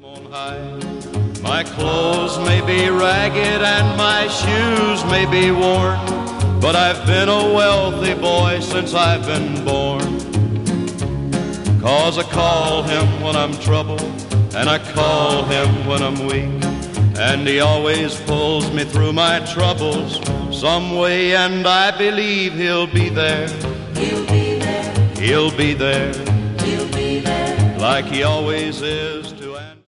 on high. My clothes may be ragged and my shoes may be worn, but I've been a wealthy boy since I've been born. 'Cause I call him when I'm troubled, and I call him when I'm weak, and he always pulls me through my troubles some way, and I believe he'll be there. He'll be there. He'll be there. He'll be there. Like he always is.